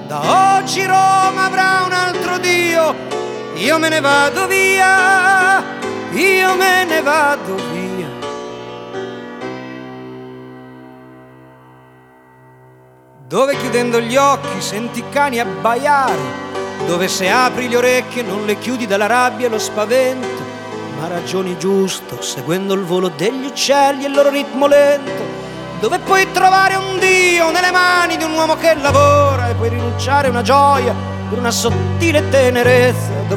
Da oggi Roma avrà un altro Dio. Io me ne vado via, io me ne vado via. Dove chiudendo gli occhi senti i cani abbaiare, dove se apri le orecchie non le chiudi dalla rabbia e lo spavento, ma ragioni giusto seguendo il volo degli uccelli e il loro ritmo lento, dove puoi trovare un Dio nelle mani di un uomo che lavora e puoi rinunciare a una gioia per una sottile tenerezza, dove